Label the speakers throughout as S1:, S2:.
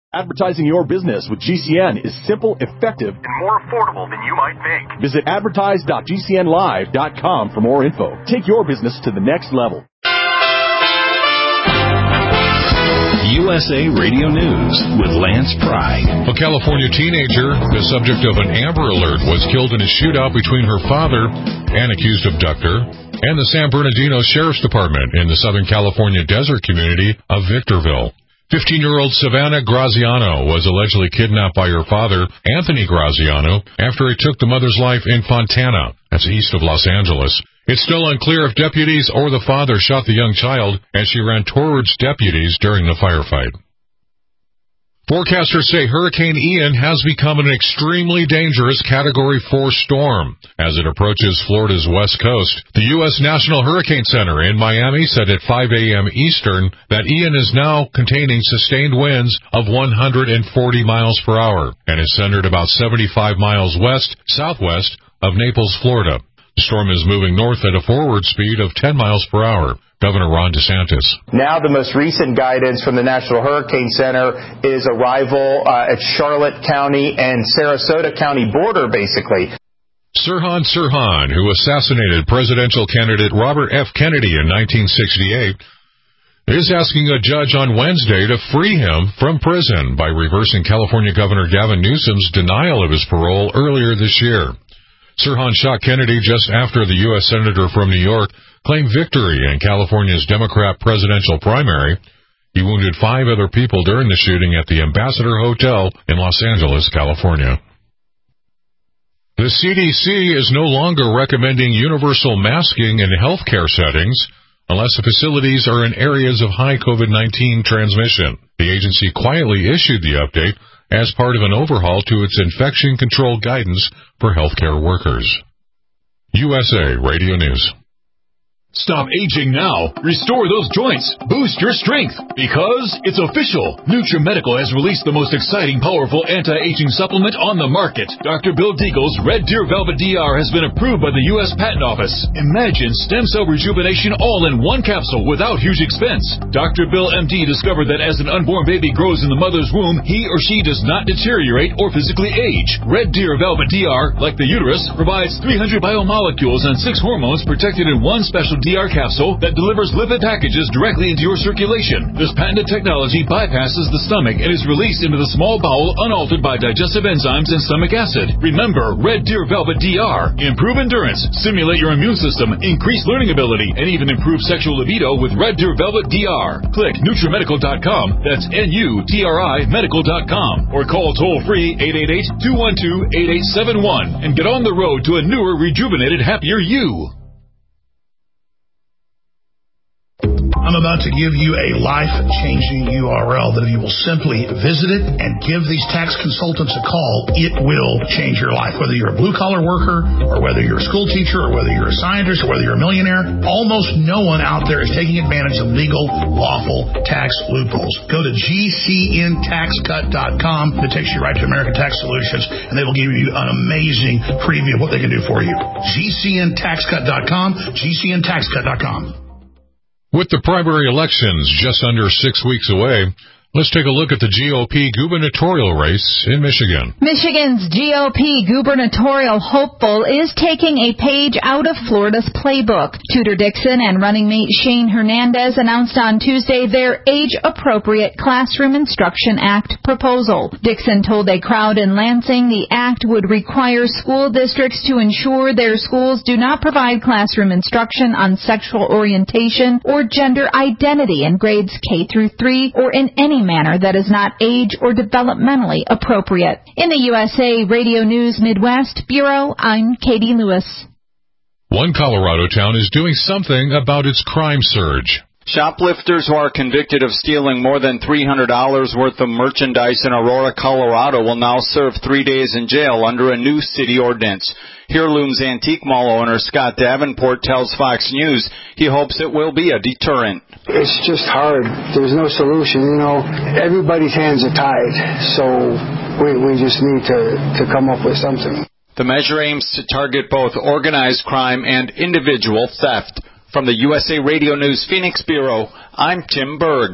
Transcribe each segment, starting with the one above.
S1: Advertising your business with GCN is simple, effective, and more affordable than you might think. Visit advertise.gcnlive.com for more info. Take your business to the next level.
S2: USA Radio News with Lance Pry.
S3: A California teenager, the subject of an Amber Alert, was killed in a shootout between her father, an accused abductor, and the San Bernardino Sheriff's Department in the Southern California desert community of Victorville. 15-year-old Savannah Graziano was allegedly kidnapped by her father, Anthony Graziano, after he took the mother's life in Fontana, that's east of Los Angeles. It's still unclear if deputies or the father shot the young child as she ran towards deputies during the firefight. Forecasters say Hurricane Ian has become an extremely dangerous Category 4 storm as it approaches Florida's west coast. The U.S. National Hurricane Center in Miami said at 5 a.m. Eastern that Ian is now containing sustained winds of 140 miles per hour and is centered about 75 miles southwest of Naples, Florida. The storm is moving north at a forward speed of 10 miles per hour. Governor Ron DeSantis.
S4: Now the most recent guidance from the National Hurricane Center is arrival at Charlotte County and Sarasota County border, basically.
S3: Sirhan Sirhan, who assassinated presidential candidate Robert F. Kennedy in 1968, is asking a judge on Wednesday to free him from prison by reversing California Governor Gavin Newsom's denial of his parole earlier this year. Sirhan shot Kennedy just after the U.S. Senator from New York claimed victory in California's Democrat presidential primary. He wounded 5 other people during the shooting at the Ambassador Hotel in Los Angeles, California. The CDC is no longer recommending universal masking in healthcare settings unless the facilities are in areas of high COVID-19 transmission. The agency quietly issued the update as part of an overhaul to its infection control guidance for healthcare workers. USA Radio News.
S5: Stop aging now. Restore those joints. Boost your strength. Because it's official. NutriMedical has released the most exciting, powerful anti-aging supplement on the market. Dr. Bill Deagle's Red Deer Velvet DR has been approved by the U.S. Patent Office. Imagine stem cell rejuvenation all in one capsule without huge expense. Dr. Bill MD discovered that as an unborn baby grows in the mother's womb, he or she does not deteriorate or physically age. Red Deer Velvet DR, like the uterus, provides 300 biomolecules and 6 hormones protected in one special DR capsule that delivers lipid packages directly into your circulation. This patented technology bypasses the stomach and is released into the small bowel unaltered by digestive enzymes and stomach acid. Remember, Red Deer Velvet DR. Improve endurance, stimulate your immune system, increase learning ability, and even improve sexual libido with Red Deer Velvet DR. Click NutriMedical.com, that's NUTRI Medical.com, or call toll-free 888-212-8871 and get on the road to a newer, rejuvenated, happier you.
S6: I'm about to give you a life-changing URL that if you will simply visit it and give these tax consultants a call, it will change your life. Whether you're a blue-collar worker or whether you're a school teacher or whether you're a scientist or whether you're a millionaire, almost no one out there is taking advantage of legal, lawful tax loopholes. Go to GCNTaxCut.com. It takes you right to American Tax Solutions, and they will give you an amazing preview of what they can do for you. GCNTaxCut.com, GCNTaxCut.com.
S3: With the primary elections just under 6 weeks away, let's take a look at the GOP gubernatorial race in Michigan.
S7: Michigan's GOP gubernatorial hopeful is taking a page out of Florida's playbook. Tudor Dixon and running mate Shane Hernandez announced on Tuesday their age-appropriate Classroom Instruction Act proposal. Dixon told a crowd in Lansing the act would require school districts to ensure their schools do not provide classroom instruction on sexual orientation or gender identity in grades K through 3 or in any manner that is not age or developmentally appropriate. In the USA Radio News Midwest Bureau, I'm Katie Lewis.
S3: One Colorado town is doing something about its crime surge.
S8: Shoplifters who are convicted of stealing more than $300 worth of merchandise in Aurora, Colorado will now serve 3 days in jail under a new city ordinance. Heirlooms Antique Mall owner Scott Davenport tells Fox News he hopes it will be a deterrent.
S9: It's just hard. There's no solution. You know, everybody's hands are tied, so we just need to come up with something.
S8: The measure aims to target both organized crime and individual theft. From the USA Radio News Phoenix Bureau, I'm Tim Berg.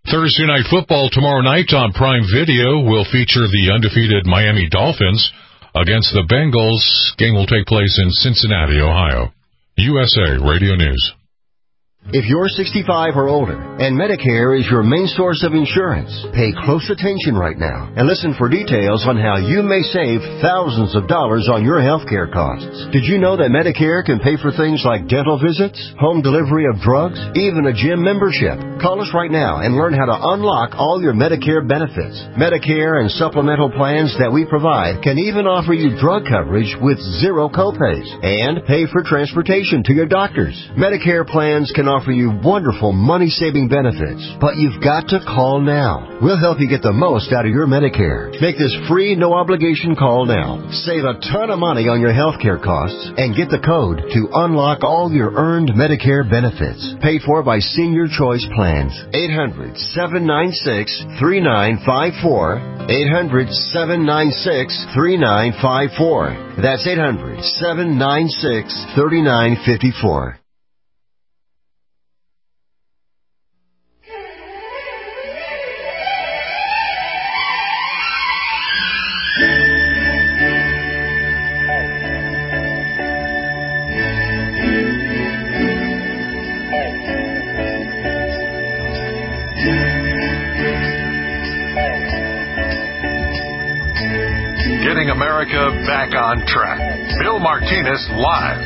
S3: Thursday Night Football tomorrow night on Prime Video will feature the undefeated Miami Dolphins against the Bengals. Game will take place in Cincinnati, Ohio. USA Radio News.
S10: If you're 65 or older and Medicare is your main source of insurance, pay close attention right now and listen for details on how you may save thousands of dollars on your health care costs. Did you know that Medicare can pay for things like dental visits, home delivery of drugs, even a gym membership? Call us right now and learn how to unlock all your Medicare benefits. Medicare and supplemental plans that we provide can even offer you drug coverage with zero copays and pay for transportation to your doctors. Medicare plans can offer you wonderful money-saving benefits, but you've got to call now. We'll help you get the most out of your Medicare. Make this free, no-obligation call now. Save a ton of money on your health care costs and get the code to unlock all your earned Medicare benefits. Paid for by Senior Choice Plans. 800-796-3954. 800-796-3954. That's 800-796-3954.
S11: America back on track. Bill Martinez live.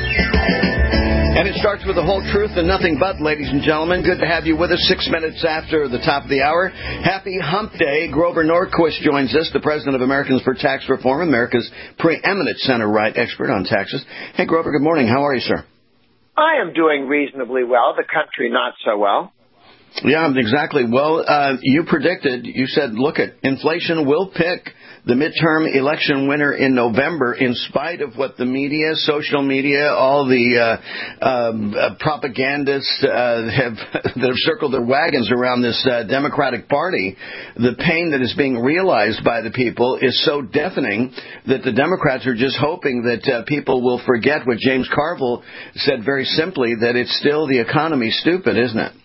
S12: And it starts with the whole truth and nothing but, ladies and gentlemen. Good to have you with us 6 minutes after the top of the hour. Happy Hump Day. Grover Norquist joins us, the president of Americans for Tax Reform, America's preeminent center-right expert on taxes. Hey, Grover, good morning. How are you, sir?
S13: I am doing reasonably well. The country not so well.
S12: Yeah, exactly. Well, you said, look, inflation will pick the midterm election winner in November, in spite of what the media, social media, all the propagandists that have circled their wagons around this Democratic Party. The pain that is being realized by the people is so deafening that the Democrats are just hoping that people will forget what James Carville said very simply, that it's still the economy stupid, isn't it?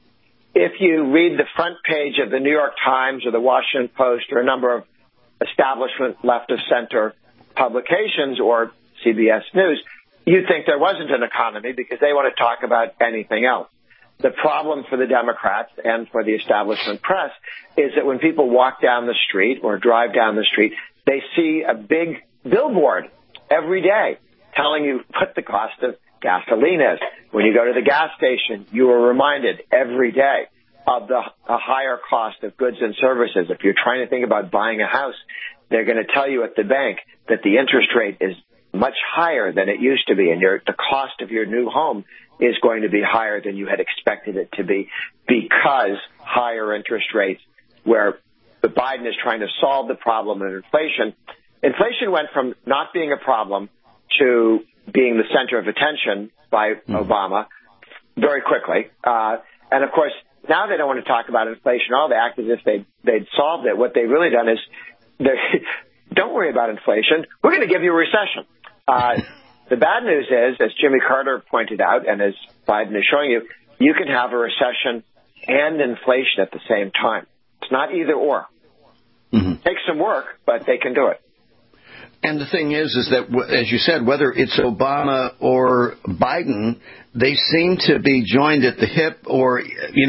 S13: If you read the front page of the New York Times or the Washington Post or a number of establishment left-of-center publications or CBS News, you'd think there wasn't an economy because they want to talk about anything else. The problem for the Democrats and for the establishment press is that when people walk down the street or drive down the street, they see a big billboard every day telling you what the cost of gasoline is. When you go to the gas station, you are reminded every day of a higher cost of goods and services. If you're trying to think about buying a house, they're going to tell you at the bank that the interest rate is much higher than it used to be, and the cost of your new home is going to be higher than you had expected it to be because higher interest rates, where Biden is trying to solve the problem of inflation. Inflation went from not being a problem to being the center of attention by Obama very quickly. And, of course, now they don't want to talk about inflation. All they act as if they'd solved it. What they've really done is, don't worry about inflation. We're going to give you a recession. The bad news is, as Jimmy Carter pointed out, and as Biden is showing you, you can have a recession and inflation at the same time. It's not either or. Mm-hmm. Takes some work, but they can do it.
S12: And the thing is that, as you said, whether it's Obama or Biden, they seem to be joined at the hip or,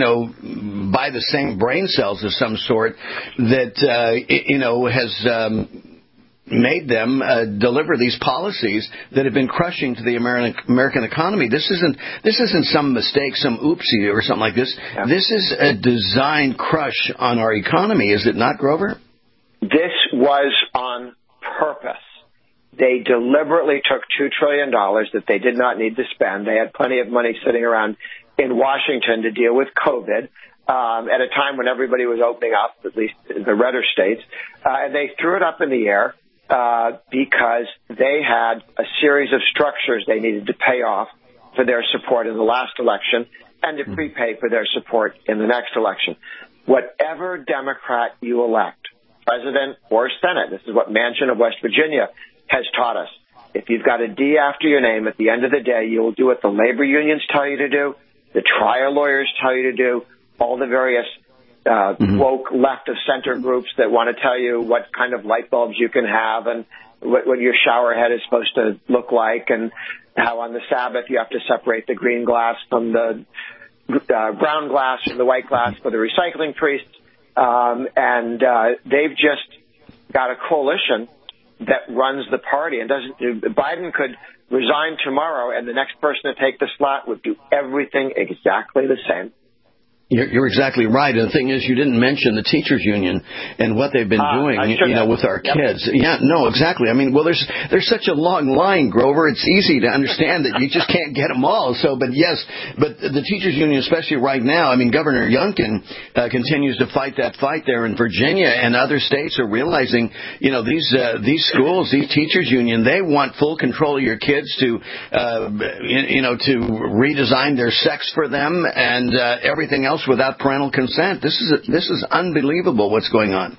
S12: by the same brain cells of some sort that, has made them deliver these policies that have been crushing to the American economy. This isn't some mistake, some oopsie or something like this. Yeah. This is a designed crush on our economy, is it not, Grover?
S13: This was on purpose. They deliberately took $2 trillion that they did not need to spend. They had plenty of money sitting around in Washington to deal with COVID at a time when everybody was opening up, at least the redder states, and they threw it up in the air because they had a series of structures they needed to pay off for their support in the last election and to prepay for their support in the next election. Whatever Democrat you elect, president or Senate, this is what Manchin of West Virginia has taught us. If you've got a D after your name, at the end of the day, you will do what the labor unions tell you to do, the trial lawyers tell you to do, all the various woke left of center groups that want to tell you what kind of light bulbs you can have and what your shower head is supposed to look like, and how on the Sabbath you have to separate the green glass from the brown glass from the white glass for the recycling priests. And they've just got a coalition that runs the party, and Biden could resign tomorrow, and the next person to take the slot would do everything exactly the same.
S12: You're exactly right. And the thing is, you didn't mention the teachers union and what they've been doing, with our kids. Yeah, no, exactly. I mean, well, there's such a long line, Grover. It's easy to understand that you just can't get them all. So, but the teachers union, especially right now, I mean, Governor Youngkin continues to fight that fight there in Virginia, and other states are realizing, these schools, these teachers union, they want full control of your kids to redesign their sex for them and everything else without parental consent. This is unbelievable what's going on.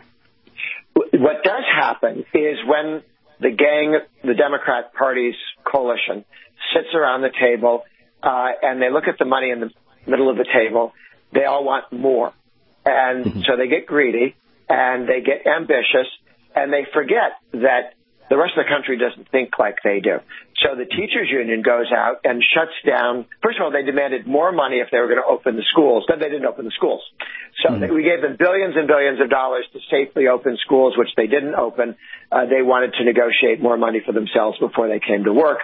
S13: What does happen is when the Democrat Party's coalition sits around the table and they look at the money in the middle of the table, they all want more. And so they get greedy and they get ambitious and they forget that the rest of the country doesn't think like they do. So the teachers union goes out and shuts down. First of all, they demanded more money if they were going to open the schools. Then they didn't open the schools. So we gave them billions and billions of dollars to safely open schools, which they didn't open. They wanted to negotiate more money for themselves before they came to work.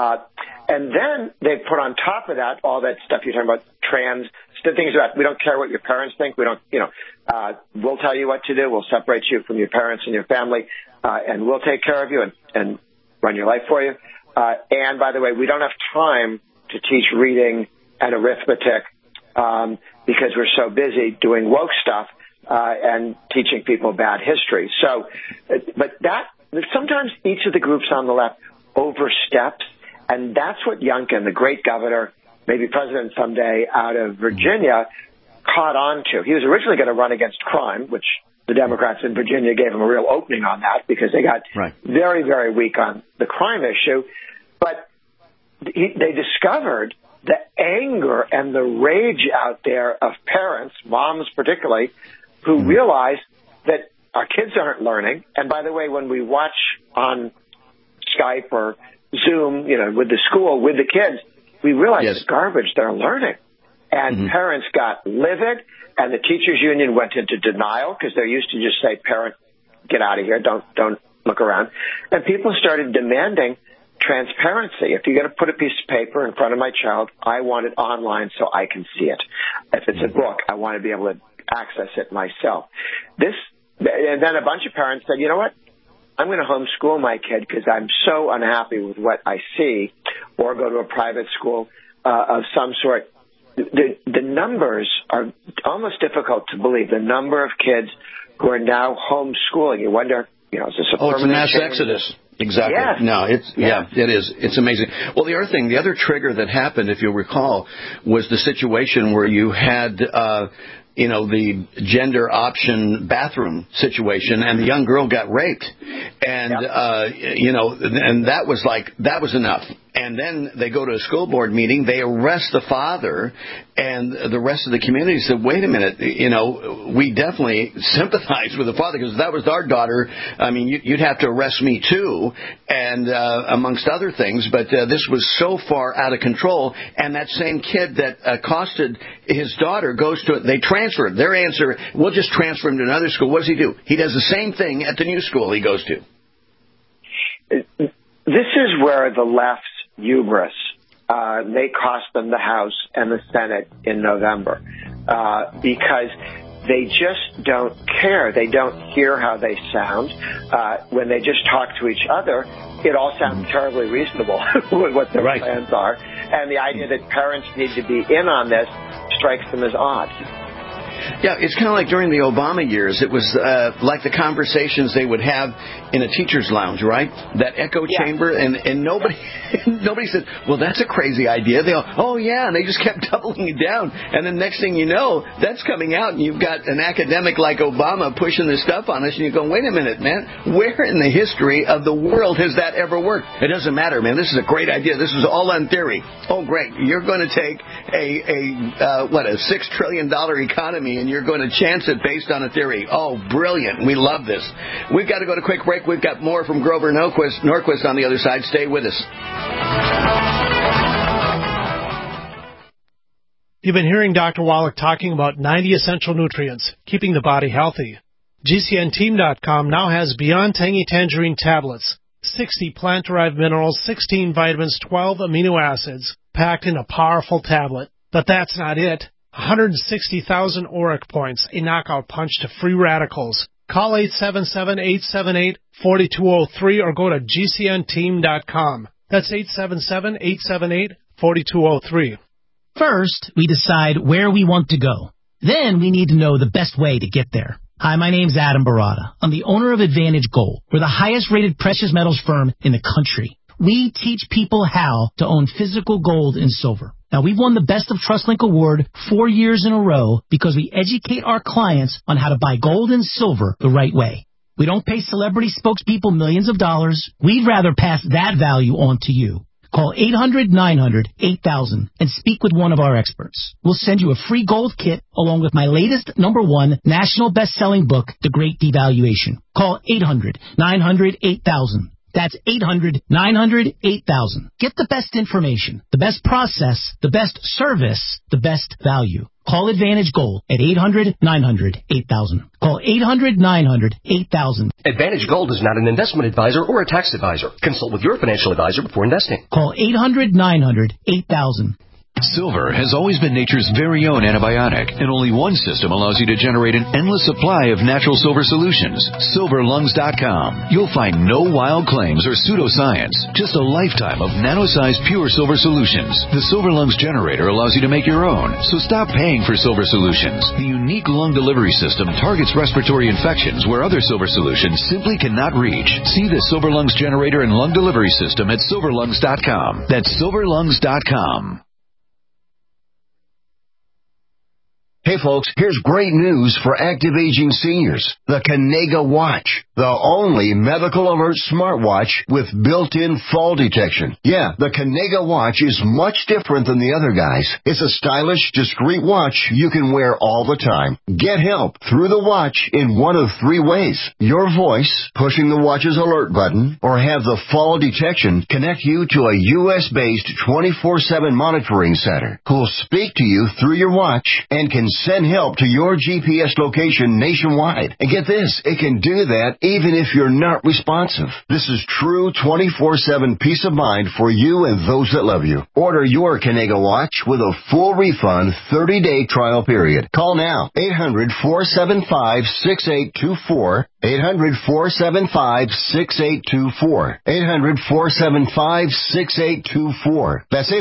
S13: And then they put on top of that all that stuff you're talking about, trans, things about we don't care what your parents think. We don't, we'll tell you what to do. We'll separate you from your parents and your family, and we'll take care of you and run your life for you. And by the way, we don't have time to teach reading and arithmetic because we're so busy doing woke stuff and teaching people bad history. So, but sometimes each of the groups on the left oversteps, and that's what Youngkin, the great governor, maybe president someday out of Virginia, caught on to. He was originally going to run against crime, which the Democrats in Virginia gave him a real opening on that because they got very, very weak on the crime issue. But they discovered the anger and the rage out there of parents, moms particularly, who realize that our kids aren't learning. And by the way, when we watch on Skype or Zoom, with the school, with the kids, we realize the garbage they're learning. And parents got livid, and the teachers union went into denial because they're used to just say, parent, get out of here, don't look around. And people started demanding transparency. If you're going to put a piece of paper in front of my child, I want it online so I can see it. If it's a book, I want to be able to access it myself. And then a bunch of parents said, you know what? I'm going to homeschool my kid because I'm so unhappy with what I see, or go to a private school of some sort. The numbers are almost difficult to believe. The number of kids who are now homeschooling. You wonder, is this a permanent
S12: it's a mass
S13: change?
S12: exodus. Exactly.
S13: Yes.
S12: No, it is. It's amazing. Well, the other trigger that happened, if you'll recall, was the situation where you had the gender option bathroom situation, and the young girl got raped, and and that was enough. And then they go to a school board meeting, they arrest the father, and the rest of the community said, wait a minute, we definitely sympathize with the father because if that was our daughter, I mean, you'd have to arrest me too, and amongst other things. But this was so far out of control, and that same kid that accosted his daughter goes to it. They transfer him. Their answer, we'll just transfer him to another school. What does he do? He does the same thing at the new school he goes to.
S13: This is where the left's hubris may cost them the House and the Senate in November because they just don't care. They don't hear how they sound. When they just talk to each other, it all sounds terribly reasonable with what their plans are. And the idea that parents need to be in on this strikes them as odd.
S12: Yeah, it's kind of like during the Obama years. It was like the conversations they would have in a teacher's lounge, right? That echo chamber, and nobody said, well, that's a crazy idea. They all, oh, yeah, and they just kept doubling it down. And then next thing you know, that's coming out, and you've got an academic like Obama pushing this stuff on us, and you go, wait a minute, man, where in the history of the world has that ever worked? It doesn't matter, man. This is a great idea. This is all on theory. Oh, great. You're going to take a $6 trillion economy and you're going to chance it based on a theory. Oh, brilliant. We love this. We've got to go to a quick break. We've got more from Grover Norquist on the other side. Stay with us.
S14: You've been hearing Dr. Wallach talking about 90 essential nutrients, keeping the body healthy. GCNteam.com now has Beyond Tangy Tangerine tablets, 60 plant-derived minerals, 16 vitamins, 12 amino acids, packed in a powerful tablet. But that's not it. 160,000 ORAC points, a knockout punch to free radicals. Call 877-878-4203 or go to GCNteam.com. That's 877-878-4203.
S15: First, we decide where we want to go. Then we need to know the best way to get there. Hi, my name's Adam Barada. I'm the owner of Advantage Gold. We're the highest-rated precious metals firm in the country. We teach people how to own physical gold and silver. Now, we've won the Best of TrustLink Award 4 years in a row because we educate our clients on how to buy gold and silver the right way. We don't pay celebrity spokespeople millions of dollars. We'd rather pass that value on to you. Call 800-900-8000 and speak with one of our experts. We'll send you a free gold kit along with my latest #1 national best-selling book, The Great Devaluation. Call 800-900-8000. That's 800-900-8000. Get the best information, the best process, the best service, the best value. Call Advantage Gold at 800-900-8000. Call 800-900-8000.
S16: Advantage Gold is not an investment advisor or a tax advisor. Consult with your financial advisor before investing.
S15: Call 800-900-8000.
S17: Silver has always been nature's very own antibiotic, and only one system allows you to generate an endless supply of natural silver solutions. SilverLungs.com. You'll find no wild claims or pseudoscience, just a lifetime of nano-sized pure silver solutions. The Silver Lungs generator allows you to make your own, so stop paying for silver solutions. The unique lung delivery system targets respiratory infections where other silver solutions simply cannot reach. See the Silver Lungs generator and lung delivery system at SilverLungs.com. That's SilverLungs.com.
S10: Hey folks, here's great news for active aging seniors. The Kanega Watch, the only medical alert smartwatch with built-in fall detection. Yeah, the Kanega Watch is much different than the other guys. It's a stylish, discreet watch you can wear all the time. Get help through the watch in one of 3 ways. Your voice, pushing the watch's alert button, or have the fall detection connect you to a U.S.-based 24/7 monitoring center who'll speak to you through your watch and can send help to your GPS location nationwide. And get this, it can do that even if you're not responsive. This is true 24/7 peace of mind for you and those that love you. Order your Kanega Watch with a full refund 30-day trial period. Call now, 800-475-6824. 800-475-6824. 800-475-6824. That's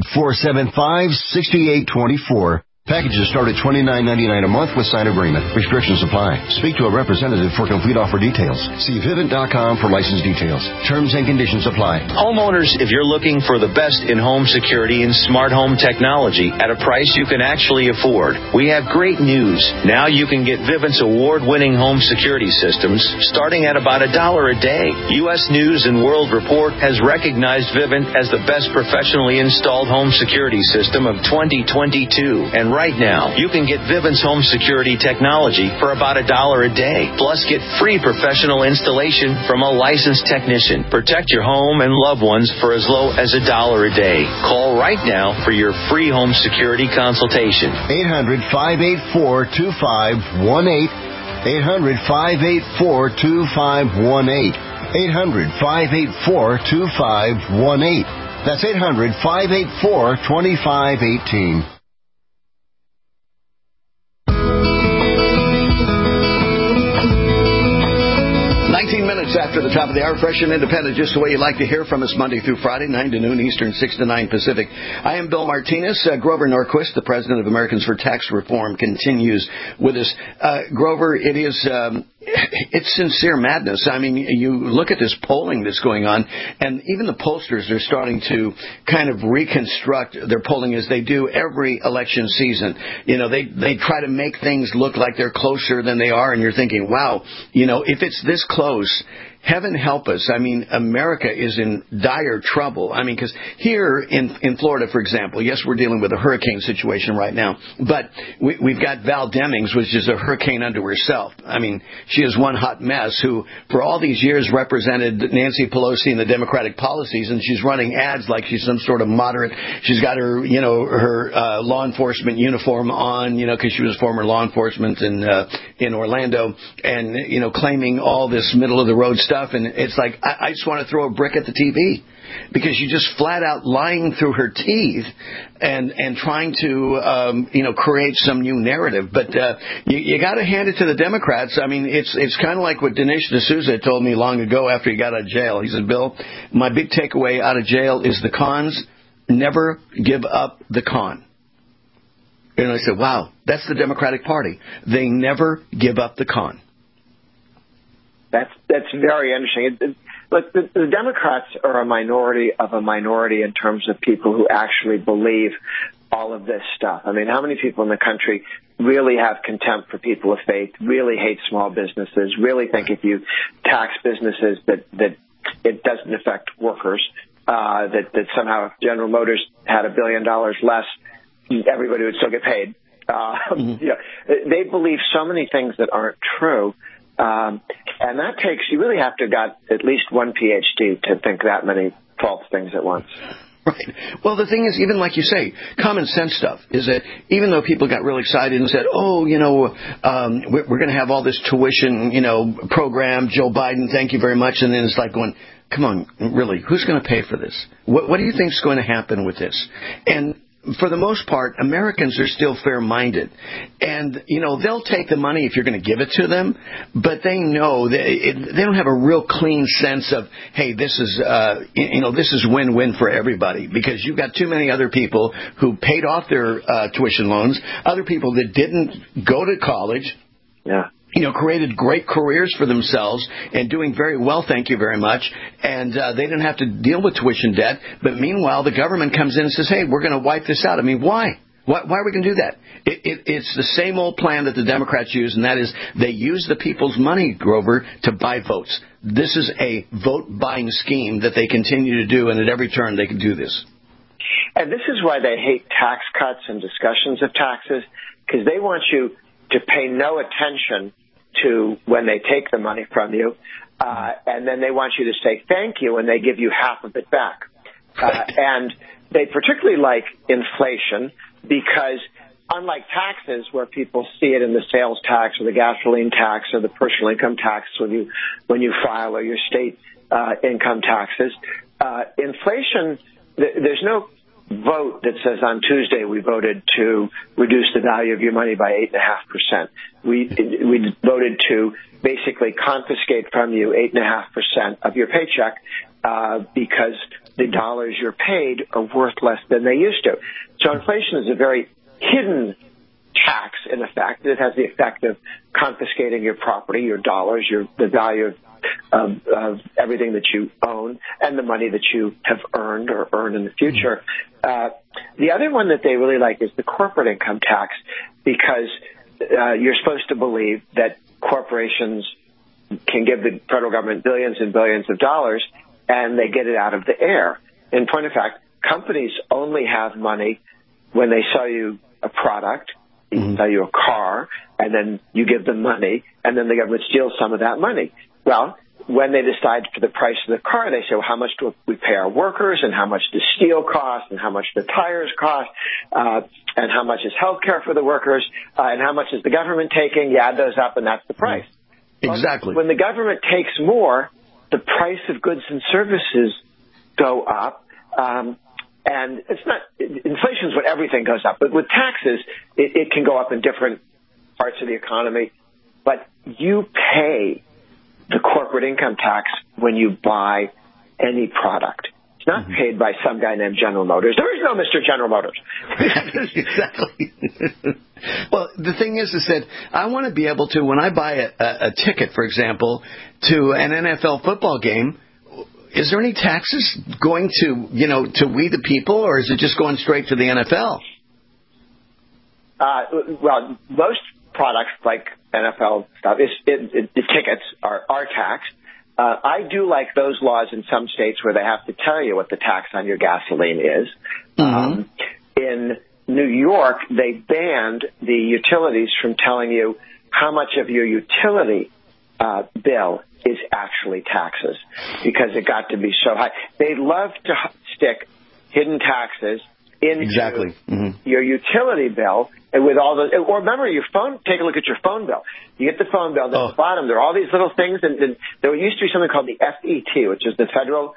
S10: 800-475-6824. Packages start at $29.99 a month with signed agreement. Restrictions apply. Speak to a representative for complete offer details. See Vivint.com for license details. Terms and conditions apply.
S18: Homeowners, if you're looking for the best in home security and smart home technology at a price you can actually afford, we have great news. Now you can get Vivint's award-winning home security systems starting at about $1 a day. U.S. News and World Report has recognized Vivint as the best professionally installed home security system of 2022. And right now, you can get Vivint's home security technology for about $1 a day. Plus, get free professional installation from a licensed technician. Protect your home and loved ones for as low as $1 a day. Call right now for your free home security consultation.
S10: 800-584-2518. 800-584-2518. 800-584-2518. That's 800-584-2518.
S12: 19 minutes after the top of the hour, fresh and independent, just the way you like to hear from us Monday through Friday, 9 to noon Eastern, 6 to 9 Pacific. I am Bill Martinez. Grover Norquist, the president of Americans for Tax Reform, continues with us. Grover, it's sincere madness. I mean, you look at this polling that's going on, and even the pollsters are starting to kind of reconstruct their polling as they do every election season. You know, they try to make things look like they're closer than they are, and you're thinking, wow, you know, if it's this close, heaven help us. I mean, America is in dire trouble. I mean, because here in Florida, for example, yes, we're dealing with a hurricane situation right now, but we've got Val Demings, which is a hurricane unto herself. I mean, she is one hot mess who, for all these years, represented Nancy Pelosi and the Democratic policies, and she's running ads like she's some sort of moderate. She's got her, her law enforcement uniform on, because she was former law enforcement in Orlando, and, claiming all this middle-of-the-road stuff. And it's like, I just want to throw a brick at the TV, because you just flat out lying through her teeth and trying to, create some new narrative. But you got to hand it to the Democrats. I mean, it's kind of like what Dinesh D'Souza told me long ago after he got out of jail. He said, Bill, my big takeaway out of jail is the cons. Never give up the con. And I said, wow, that's the Democratic Party. They never give up the con.
S13: That's very interesting. Look, the Democrats are a minority of a minority in terms of people who actually believe all of this stuff. I mean, how many people in the country really have contempt for people of faith, really hate small businesses, really think if you tax businesses that it doesn't affect workers, that somehow if General Motors had $1 billion less, everybody would still get paid. They believe so many things that aren't true. And that takes, you really have to have got at least one PhD to think that many false things at once.
S12: Right. Well, the thing is, even like you say, common sense stuff is that even though people got really excited and said, we're going to have all this tuition, program, Joe Biden, thank you very much. And then it's like going, come on, really, who's going to pay for this? What do you think is going to happen with this? And for the most part, Americans are still fair-minded. And, they'll take the money if you're going to give it to them, but they know they don't have a real clean sense of, hey, this is win-win for everybody, because you've got too many other people who paid off their tuition loans, other people that didn't go to college.
S13: Yeah.
S12: Created great careers for themselves and doing very well, thank you very much. And they didn't have to deal with tuition debt. But meanwhile, the government comes in and says, hey, we're going to wipe this out. I mean, why? Why are we going to do that? It's the same old plan that the Democrats use, and that is they use the people's money, Grover, to buy votes. This is a vote-buying scheme that they continue to do, and at every turn they can do this.
S13: And this is why they hate tax cuts and discussions of taxes, because they want you to pay no attention to when they take the money from you, and then they want you to say thank you when they give you half of it back. And they particularly like inflation because, unlike taxes where people see it in the sales tax or the gasoline tax or the personal income tax when you file, or your state income taxes, inflation, there's no vote that says on Tuesday we voted to reduce the value of your money by 8.5%. We voted to basically confiscate from you 8.5% of your paycheck because the dollars you're paid are worth less than they used to. So inflation is a very hidden tax, in effect. It has the effect of confiscating your property, your dollars, the value of everything that you own and the money that you have earned or earn in the future. The other one that they really like is the corporate income tax, because you're supposed to believe that corporations can give the federal government billions and billions of dollars and they get it out of the air. In point of fact, companies only have money when they sell you a product, sell you a car, and then you give them money, and then the government steals some of that money. Well, when they decide for the price of the car, they say, well, how much do we pay our workers, and how much does steel cost, and how much do tires cost, and how much is health care for the workers, and how much is the government taking? You add those up, and that's the price.
S12: Exactly.
S13: When the government takes more, the price of goods and services go up. And it's not, inflation is when everything goes up. But with taxes, it can go up in different parts of the economy. But you pay the corporate income tax when you buy any product. It's not paid by some guy named General Motors. There is no Mr. General Motors.
S12: Exactly. Well, the thing is that I want to be able to, when I buy a ticket, for example, to an NFL football game, is there any taxes going to we the people, or is it just going straight to the NFL?
S13: Well, most products like NFL stuff, the tickets are taxed. I do like those laws in some states where they have to tell you what the tax on your gasoline is. In New York, they banned the utilities from telling you how much of your utility bill is actually taxes because it got to be so high. They love to stick hidden taxes into your utility bill, and with all those, or remember your phone. Take a look at your phone bill. You get the phone bill. At the bottom, there are all these little things, and there used to be something called the FET, which is the federal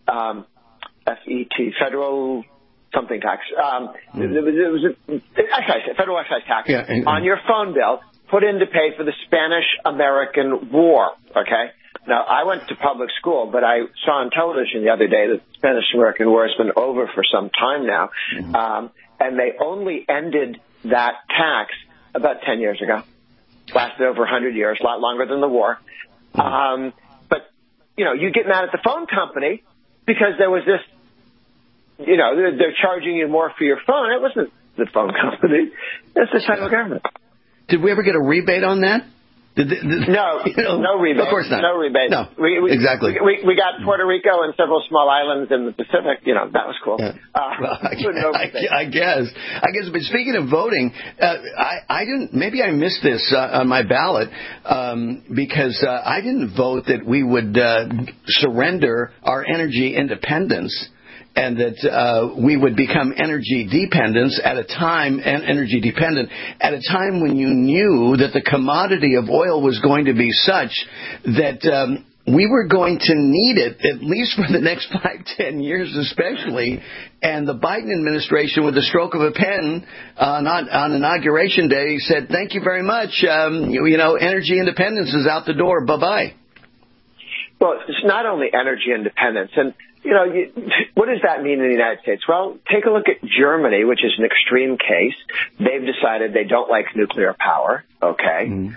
S13: federal something tax. It was federal excise tax on your phone bill, put in to pay for the Spanish-American War. Okay. Now, I went to public school, but I saw on television the other day that the Spanish-American War has been over for some time now, and they only ended that tax about 10 years ago. Lasted over 100 years, a lot longer than the war. But, you get mad at the phone company because there was this, they're charging you more for your phone. It wasn't the phone company. It's the federal government.
S12: Did we ever get a rebate on that?
S13: No rebate.
S12: Of course not.
S13: No rebate.
S12: No, exactly.
S13: We got Puerto Rico and several small islands in the Pacific. That was cool.
S12: Yeah. I guess. But speaking of voting, I didn't. Maybe I missed this on my ballot because I didn't vote that we would surrender our energy independence. And that we would become energy dependent at a time when you knew that the commodity of oil was going to be such that we were going to need it at least for the next 5-10 years, especially. And the Biden administration, with the stroke of a pen on Inauguration Day, said, "Thank you very much. Energy independence is out the door. Bye bye."
S13: Well, it's not only energy independence and. What does that mean in the United States? Well, take a look at Germany, which is an extreme case. They've decided they don't like nuclear power. Okay.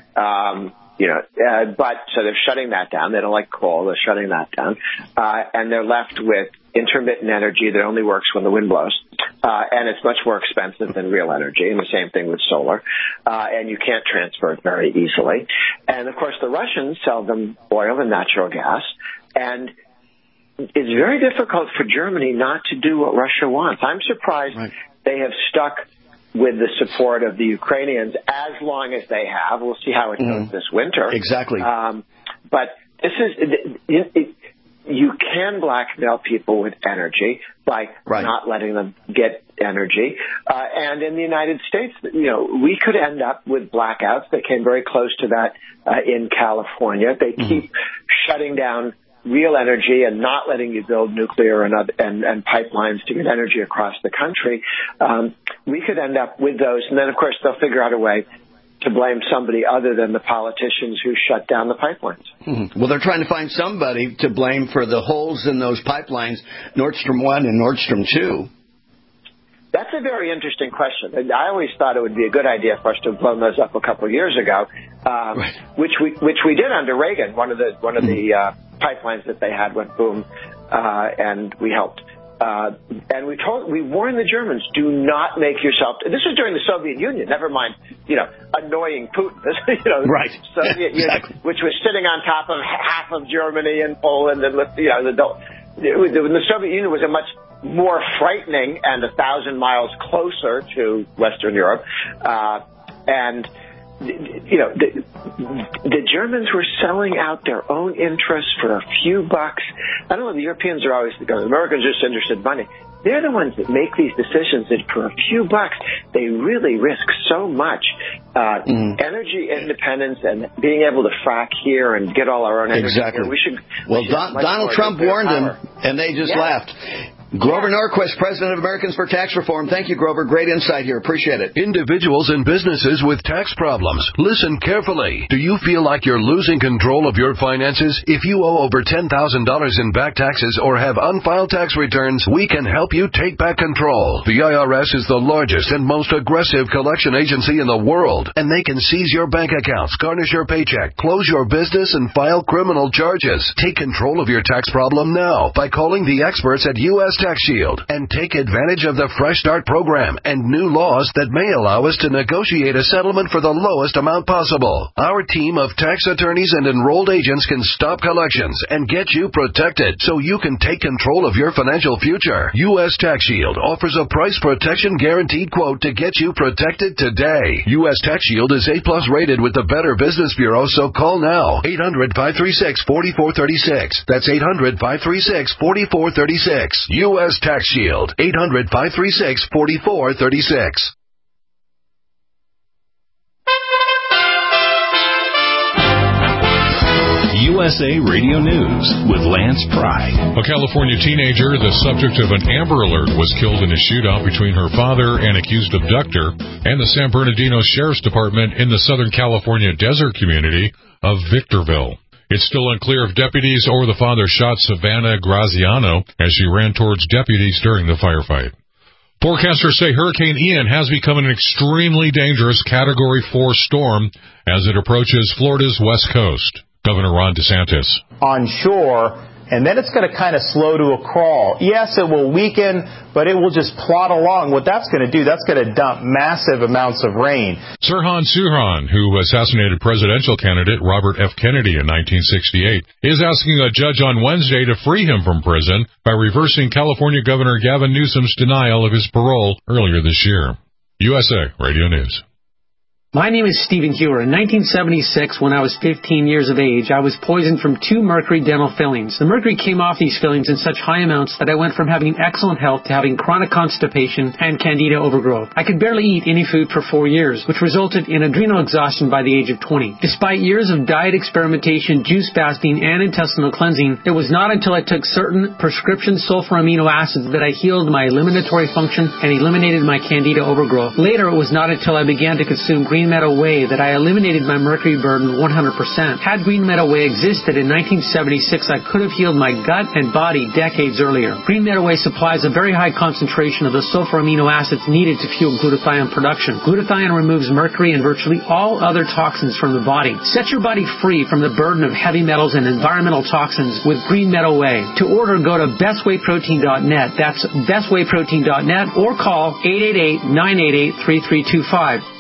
S13: But so they're shutting that down. They don't like coal. They're shutting that down. And they're left with intermittent energy that only works when the wind blows. And it's much more expensive than real energy. And the same thing with solar. And you can't transfer it very easily. And of course, the Russians sell them oil and natural gas. And it's very difficult for Germany not to do what Russia wants. I'm surprised they have stuck with the support of the Ukrainians as long as they have. We'll see how it goes this winter.
S12: Exactly.
S13: But this is you can blackmail people with energy by not letting them get energy. And in the United States, we could end up with blackouts. They came very close to that in California. They keep shutting down real energy and not letting you build nuclear and pipelines to get energy across the country. We could end up with those. And then, of course, they'll figure out a way to blame somebody other than the politicians who shut down the pipelines.
S12: Well, they're trying to find somebody to blame for the holes in those pipelines, Nord Stream 1 and Nord Stream 2.
S13: That's a very interesting question. I always thought it would be a good idea for us to have blown those up a couple of years ago, which we did under Reagan. One of the pipelines that they had went boom, and we helped. And we warned the Germans, do not make yourself. This was during the Soviet Union. Never mind, annoying Putin. Soviet Union, which was sitting on top of half of Germany and Poland, and the Soviet Union was a much more frightening and 1,000 miles closer to Western Europe, and the Germans were selling out their own interests for a few bucks. I don't know. The Europeans are always the Americans are just interested in money. They're the ones that make these decisions that for a few bucks, they really risk so much. Energy independence and being able to frack here and get all our own energy.
S12: Exactly.
S13: Here.
S12: Donald Trump warned them, and they just laughed. Grover Norquist, President of Americans for Tax Reform. Thank you, Grover. Great insight here. Appreciate it.
S19: Individuals and businesses with tax problems. Listen carefully. Do you feel like you're losing control of your finances? If you owe over $10,000 in back taxes or have unfiled tax returns, we can help you take back control. The IRS is the largest and most aggressive collection agency in the world, and they can seize your bank accounts, garnish your paycheck, close your business, and file criminal charges. Take control of your tax problem now by calling the experts at U.S. Tax Shield and take advantage of the Fresh Start program and new laws that may allow us to negotiate a settlement for the lowest amount possible. Our team of tax attorneys and enrolled agents can stop collections and get you protected so you can take control of your financial future. U.S. Tax Shield offers a price protection guaranteed quote to get you protected today. U.S. Tax Shield is A+ rated with the Better Business Bureau, so call now. 800-536-4436. That's 800-536-4436. U.S. Tax Shield. 800-536-4436.
S2: USA Radio News with Lance Pry.
S3: A California teenager, the subject of an Amber Alert, was killed in a shootout between her father and accused abductor and the San Bernardino Sheriff's Department in the Southern California desert community of Victorville. It's still unclear if deputies or the father shot Savannah Graziano as she ran towards deputies during the firefight. Forecasters say Hurricane Ian has become an extremely dangerous Category 4 storm as it approaches Florida's west coast. Governor Ron DeSantis.
S4: On shore, and then it's going to kind of slow to a crawl. Yes, it will weaken, but it will just plod along. What that's going to do, that's going to dump massive amounts of rain.
S3: Sirhan Sirhan, who assassinated presidential candidate Robert F. Kennedy in 1968, is asking a judge on Wednesday to free him from prison by reversing California Governor Gavin Newsom's denial of his parole earlier this year. USA Radio News.
S20: My name is Stephen Hewer. In 1976, when I was 15 years of age, I was poisoned from 2 mercury dental fillings. The mercury came off these fillings in such high amounts that I went from having excellent health to having chronic constipation and candida overgrowth. I could barely eat any food for 4 years, which resulted in adrenal exhaustion by the age of 20. Despite years of diet experimentation, juice fasting, and intestinal cleansing, it was not until I took certain prescription sulfur amino acids that I healed my eliminatory function and eliminated my candida overgrowth. Later, it was not until I began to consume Green Meadow Whey that I eliminated my mercury burden 100%. Had Green Meadow Whey existed in 1976, I could have healed my gut and body decades earlier. Green Meadow Whey supplies a very high concentration of the sulfur amino acids needed to fuel glutathione production. Glutathione removes mercury and virtually all other toxins from the body. Set your body free from the burden of heavy metals and environmental toxins with Green Meadow Whey. To order, go to bestwayprotein.net. That's bestwayprotein.net or call 888-988-3325.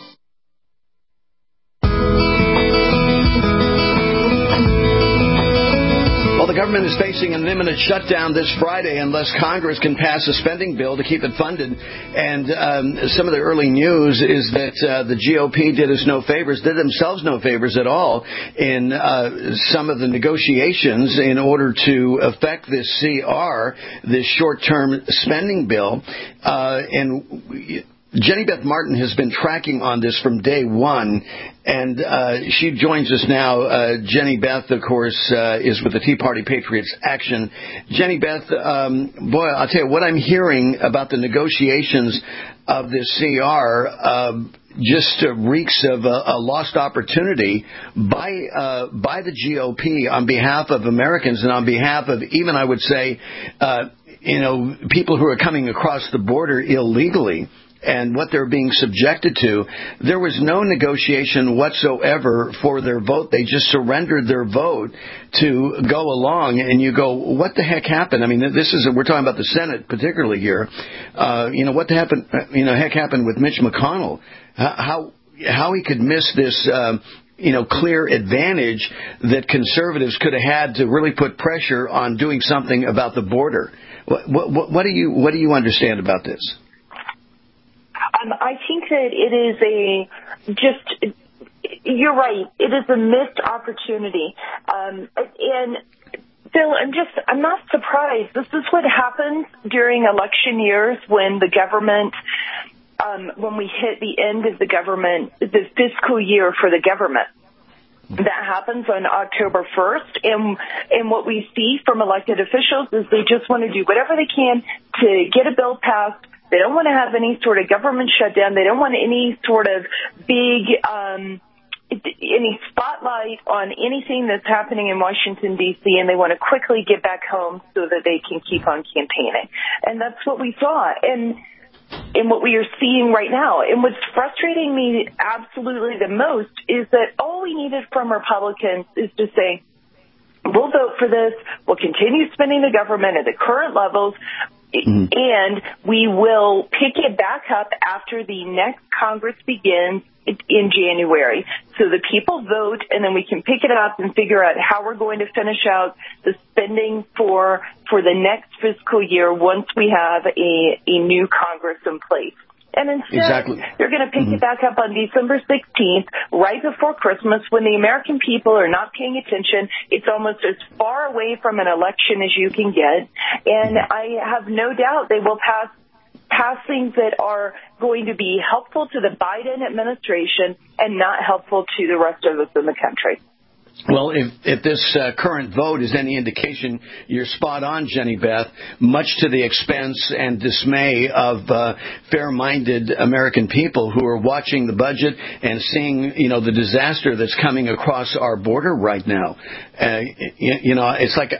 S12: Well, the government is facing an imminent shutdown this Friday unless Congress can pass a spending bill to keep it funded. And some of the early news is that the GOP did themselves no favors at all in some of the negotiations in order to effect this CR, this short-term spending bill. And Jenny Beth Martin has been tracking on this from day one, and she joins us now. Jenny Beth, of course, is with the Tea Party Patriots Action. Jenny Beth, boy, I'll tell you, what I'm hearing about the negotiations of this CR just reeks of a lost opportunity by the GOP on behalf of Americans and on behalf of even, I would say, people who are coming across the border illegally. And what they're being subjected to, there was no negotiation whatsoever for their vote. They just surrendered their vote to go along. And you go, what the heck happened? I mean, we're talking about the Senate particularly here. What the heck happened with Mitch McConnell? How he could miss this, clear advantage that conservatives could have had to really put pressure on doing something about the border. What do you understand about this?
S21: I think that it is you're right. It is a missed opportunity. And Bill, I'm not surprised. This is what happens during election years when the government, when we hit the end of the fiscal year for the government. That happens on October 1st, and what we see from elected officials is they just want to do whatever they can to get a bill passed. They don't want to have any sort of government shutdown. They don't want any sort of big, any spotlight on anything that's happening in Washington, D.C., and they want to quickly get back home so that they can keep on campaigning. And that's what we saw and what we are seeing right now. And what's frustrating me absolutely the most is that all we needed from Republicans is to say, we'll vote for this, we'll continue spending the government at the current levels, And we will pick it back up after the next Congress begins in January. So the people vote, and then we can pick it up and figure out how we're going to finish out the spending for the next fiscal year once we have a new Congress in place. And instead, they're going to pick it back up on December 16th, right before Christmas, when the American people are not paying attention. It's almost as far away from an election as you can get. And I have no doubt they will pass things that are going to be helpful to the Biden administration and not helpful to the rest of us in the country.
S12: Well, if this current vote is any indication, you're spot on, Jenny Beth, much to the expense and dismay of fair-minded American people who are watching the budget and seeing, the disaster that's coming across our border right now. It's like,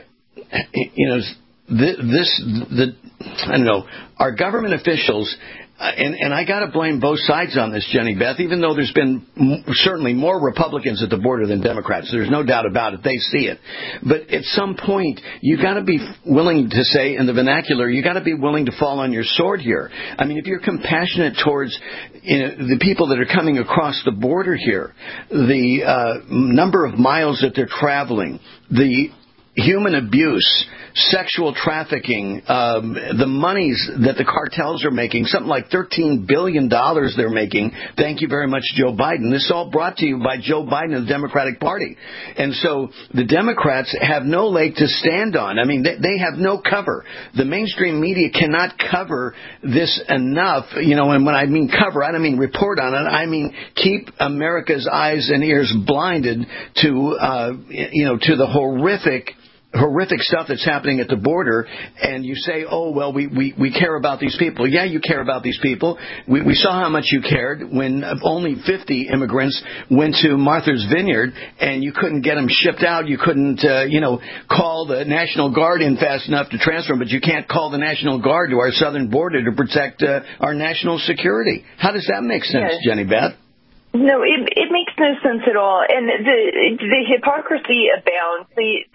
S12: I don't know, our government officials. And I got to blame both sides on this, Jenny Beth, even though there's been certainly more Republicans at the border than Democrats. There's no doubt about it. They see it. But at some point, you got to be willing to say, in the vernacular, you got to be willing to fall on your sword here. I mean, if you're compassionate towards the people that are coming across the border here, the number of miles that they're traveling, the human abuse, sexual trafficking, the monies that the cartels are making, something like $13 billion they're making. Thank you very much, Joe Biden. This is all brought to you by Joe Biden and the Democratic Party. And so the Democrats have no leg to stand on. I mean, they have no cover. The mainstream media cannot cover this enough. And when I mean cover, I don't mean report on it. I mean keep America's eyes and ears blinded to the horrific stuff that's happening at the border, and you say, oh, well, we care about these people. Yeah, you care about these people. We saw how much you cared when only 50 immigrants went to Martha's Vineyard, and you couldn't get them shipped out. You couldn't, call the National Guard in fast enough to transfer them, but you can't call the National Guard to our southern border to protect our national security. How does that make sense, yes, Jenny Beth?
S21: No, it makes no sense at all, and the hypocrisy abounds.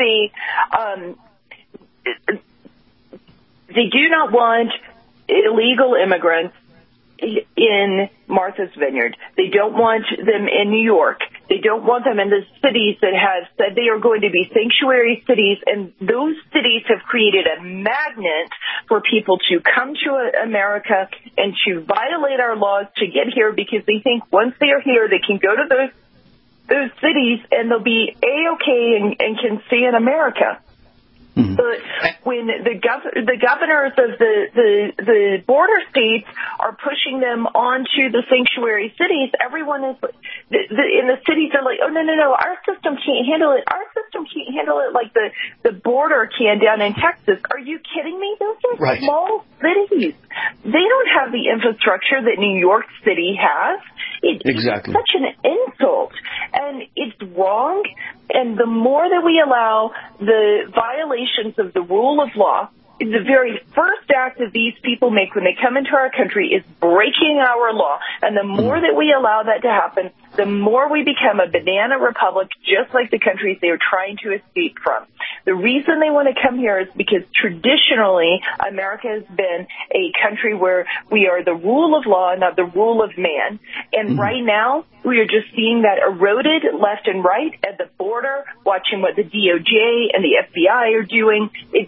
S21: They do not want illegal immigrants in Martha's Vineyard. They don't want them in New York. They don't want them in the cities that have said they are going to be sanctuary cities, and those cities have created a magnet for people to come to America and to violate our laws to get here because they think once they are here, they can go to those cities and they'll be A-okay and can stay in America. But when the governors of the border states are pushing them onto the sanctuary cities, everyone is in the cities are like, oh, no, our system can't handle it. Our system can't handle it like the border can down in Texas. Are you kidding me? Those are small cities. They don't have the infrastructure that New York City has. It's such an insult, and it's wrong. And the more that we allow the violations of the rule of law, the very first act that these people make when they come into our country is breaking our law. And the more that we allow that to happen, the more we become a banana republic, just like the countries they are trying to escape from. The reason they want to come here is because traditionally America has been a country where we are the rule of law, not the rule of man. And right now, we are just seeing that eroded left and right at the border, watching what the DOJ and the FBI are doing. It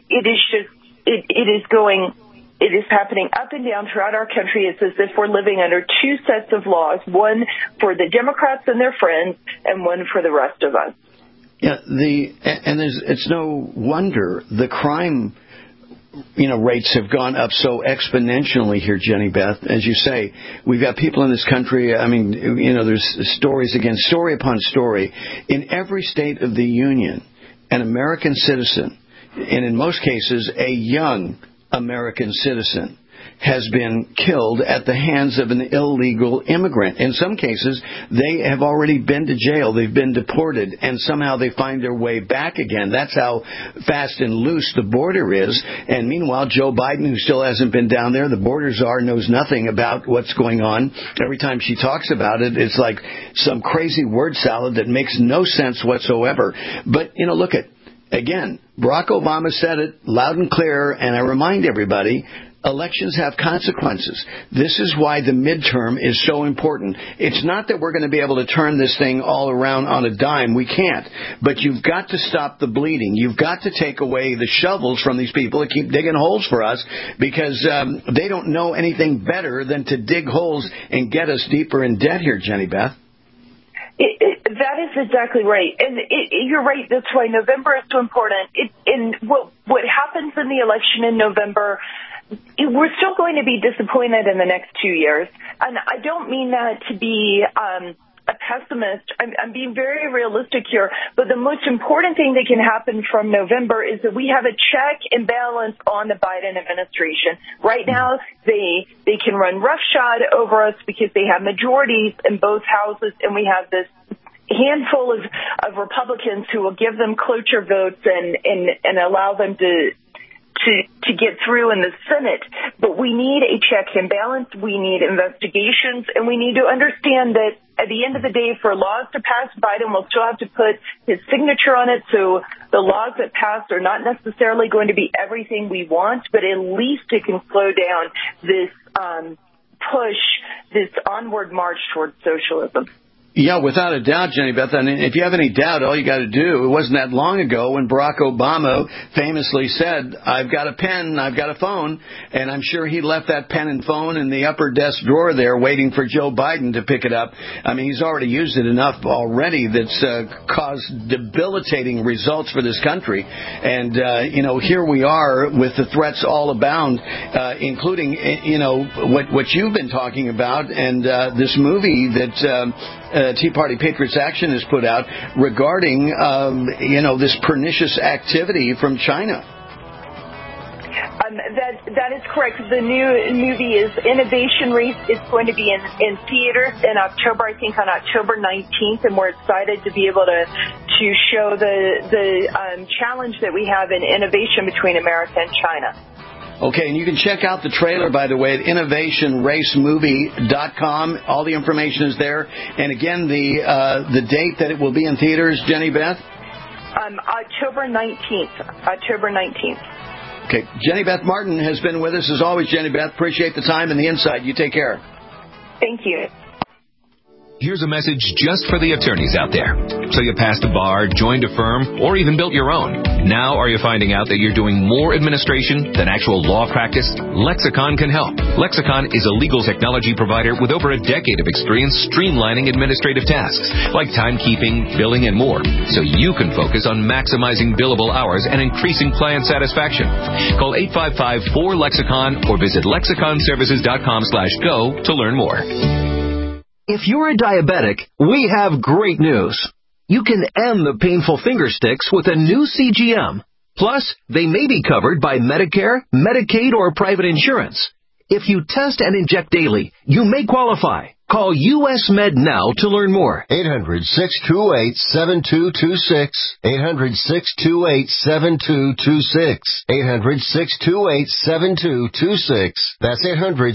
S21: is happening up and down throughout our country. It's as if we're living under two sets of laws, one for the Democrats and their friends and one for the rest of us.
S12: Yeah, it's no wonder the crime rates have gone up so exponentially here, Jenny Beth. As you say, we've got people in this country, I mean, there's story upon story. In every state of the union, an American citizen, and in most cases, a young American citizen, has been killed at the hands of an illegal immigrant. In some cases, they have already been to jail. They've been deported, and somehow they find their way back again. That's how fast and loose the border is. And meanwhile, Joe Biden, who still hasn't been down there, the border czar, knows nothing about what's going on. Every time she talks about it, it's like some crazy word salad that makes no sense whatsoever. But, look at Again, Barack Obama said it loud and clear, and I remind everybody, elections have consequences. This is why the midterm is so important. It's not that we're going to be able to turn this thing all around on a dime. We can't. But you've got to stop the bleeding. You've got to take away the shovels from these people that keep digging holes for us, because they don't know anything better than to dig holes and get us deeper in debt here, Jenny Beth.
S21: That is exactly right. And you're right. That's why November is so important. And what happens in the election in November, we're still going to be disappointed in the next 2 years. And I don't mean that to be a pessimist. I'm being very realistic here. But the most important thing that can happen from November is that we have a check and balance on the Biden administration. Right now, they can run roughshod over us because they have majorities in both houses, and we have this handful of Republicans who will give them cloture votes and allow them to get through in the Senate. But we need a check and balance. We need investigations, and we need to understand that at the end of the day, for laws to pass, Biden will still have to put his signature on it. So the laws that pass are not necessarily going to be everything we want, but at least it can slow down this push, this onward march towards socialism.
S12: Yeah, without a doubt, Jenny Beth. And if you have any doubt, all you got to do, it wasn't that long ago when Barack Obama famously said, I've got a pen, I've got a phone, and I'm sure he left that pen and phone in the upper desk drawer there waiting for Joe Biden to pick it up. I mean, he's already used it enough already that's caused debilitating results for this country. And, here we are with the threats all abound, including, what you've been talking about and this movie that Tea Party Patriots Action has put out regarding, this pernicious activity from China.
S21: That is correct. The new movie is Innovation Race. It's going to be in theaters in October, I think on October 19th, and we're excited to be able to show the challenge that we have in innovation between America and China.
S12: Okay, and you can check out the trailer, by the way, at innovationracemovie.com. All the information is there. And again, the date that it will be in theaters, Jenny Beth?
S21: October 19th. October 19th.
S12: Okay, Jenny Beth Martin has been with us as always, Jenny Beth. Appreciate the time and the insight. You take care.
S21: Thank you.
S2: Here's a message just for the attorneys out there. So you passed a bar, joined a firm, or even built your own. Now are you finding out that you're doing more administration than actual law practice? Lexicon can help. Lexicon is a legal technology provider with over a decade of experience streamlining administrative tasks like timekeeping, billing, and more, so you can focus on maximizing billable hours and increasing client satisfaction. Call 855-4LEXICON or visit lexiconservices.com/go to learn more.
S1: If you're a diabetic, we have great news. You can end the painful finger sticks with a new CGM. Plus, they may be covered by Medicare, Medicaid, or private insurance. If you test and inject daily, you may qualify. Call US Med now to learn more.
S10: 800-628-7226. 800-628-7226. 800-628-7226. That's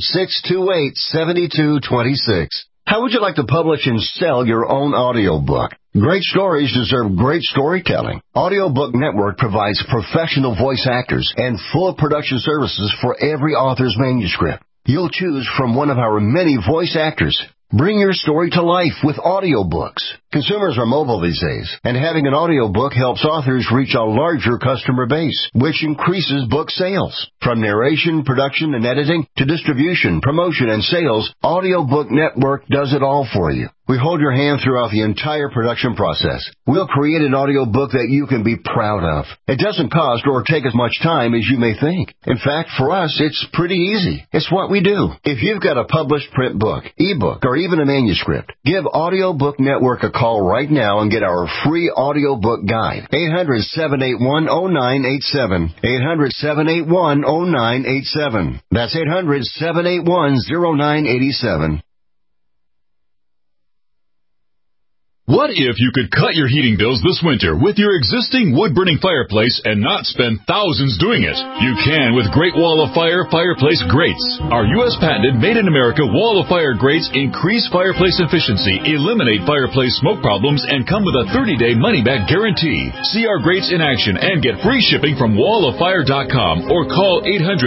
S10: 800-628-7226. How would you like to publish and sell your own audiobook? Great stories deserve great storytelling. Audiobook Network provides professional voice actors and full production services for every author's manuscript. You'll choose from one of our many voice actors. Bring your story to life with audiobooks. Consumers are mobile these days, and having an audiobook helps authors reach a larger customer base, which increases book sales. From narration, production, and editing to distribution, promotion, and sales, Audiobook Network does it all for you. We hold your hand throughout the entire production process. We'll create an audiobook that you can be proud of. It doesn't cost or take as much time as you may think. In fact, for us, it's pretty easy. It's what we do. If you've got a published print book, ebook, or even a manuscript, give Audiobook Network a call right now and get our free audiobook guide. 800-781-0987. 800-781-0987. That's 800-781-0987.
S5: What if you could cut your heating bills this winter with your existing wood-burning fireplace and not spend thousands doing it? You can with Great Wall of Fire fireplace grates. Our U.S. patented made-in-America Wall of Fire grates increase fireplace efficiency, eliminate fireplace smoke problems, and come with a 30-day money-back guarantee. See our grates in action and get free shipping from walloffire.com or call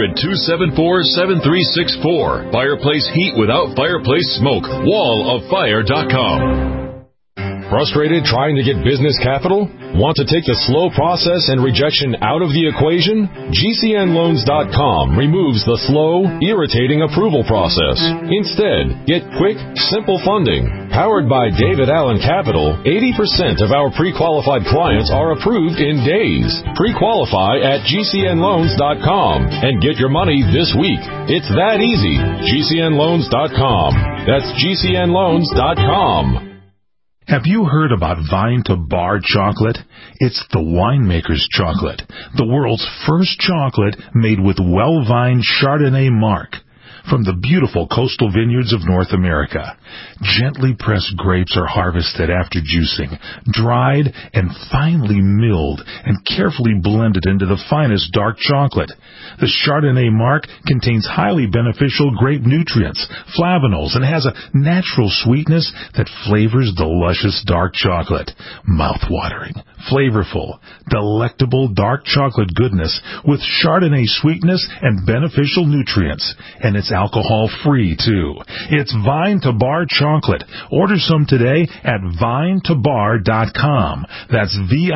S5: 800-274-7364. Fireplace heat without fireplace smoke. walloffire.com.
S22: Frustrated trying to get business capital? Want to take the slow process and rejection out of the equation? GCNloans.com removes the slow, irritating approval process. Instead, get quick, simple funding. Powered by David Allen Capital, 80% of our pre-qualified clients are approved in days. Pre-qualify at GCNloans.com and get your money this week. It's that easy. GCNloans.com. That's GCNloans.com.
S23: Have you heard about Vine to Bar chocolate? It's the winemaker's chocolate, the world's first chocolate made with well-vined Chardonnay marc from the beautiful coastal vineyards of North America. Gently pressed grapes are harvested after juicing, dried and finely milled and carefully blended into the finest dark chocolate. The Chardonnay marc contains highly beneficial grape nutrients, flavanols, and has a natural sweetness that flavors the luscious dark chocolate. Mouth-watering, flavorful, delectable dark chocolate goodness with Chardonnay sweetness and beneficial nutrients. And it's alcohol-free, too. It's Vine to Bar chocolate. Order some today at vinetobar.com. That's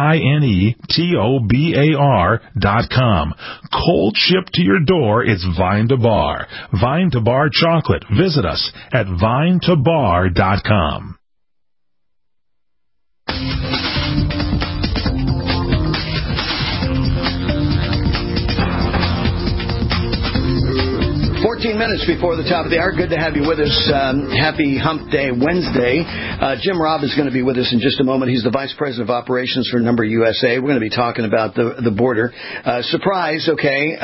S23: VINETOBAR.com. Cold shipped to your door, it's Vine to Bar. Vine to Bar chocolate. Visit us at vinetobar.com.
S12: Minutes before the top of the hour. Good to have you with us. Happy Hump Day Wednesday. Jim Robb is going to be with us in just a moment. He's the Vice President of Operations for Number USA. We're going to be talking about the border. Surprise, okay.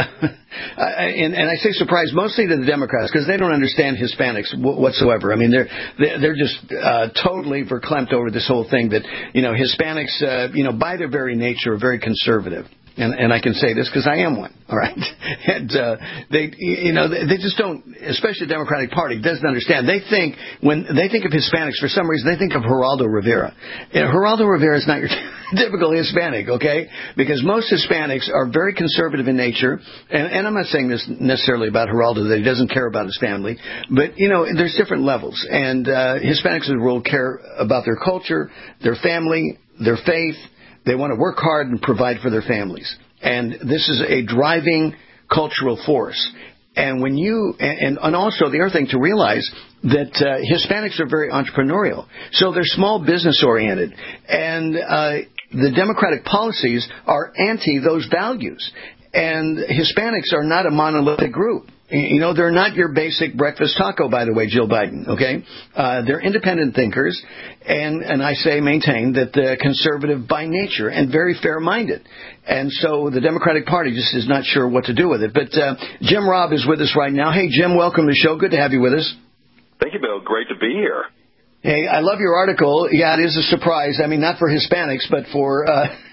S12: And I say surprise mostly to the Democrats because they don't understand Hispanics whatsoever. I mean, they're just totally verklempt over this whole thing that, Hispanics, by their very nature are very conservative. And I can say this because I am one, all right? And they just don't, especially the Democratic Party, doesn't understand. When they think of Hispanics, for some reason, they think of Geraldo Rivera. Geraldo Rivera is not your typical Hispanic, okay? Because most Hispanics are very conservative in nature. And I'm not saying this necessarily about Geraldo, that he doesn't care about his family. But, there's different levels. And Hispanics as a rule care about their culture, their family, their faith. They want to work hard and provide for their families. And this is a driving cultural force. And and also the other thing to realize that Hispanics are very entrepreneurial. So they're small business oriented. And the Democratic policies are anti those values. And Hispanics are not a monolithic group. They're not your basic breakfast taco, by the way, Jill Biden, okay? They're independent thinkers, and I maintain that they're conservative by nature and very fair-minded. And so the Democratic Party just is not sure what to do with it. But Jim Robb is with us right now. Hey, Jim, welcome to the show. Good to have you with us.
S24: Thank you, Bill. Great to be here.
S12: Hey, I love your article. Yeah, it is a surprise. I mean, not for Hispanics, but for...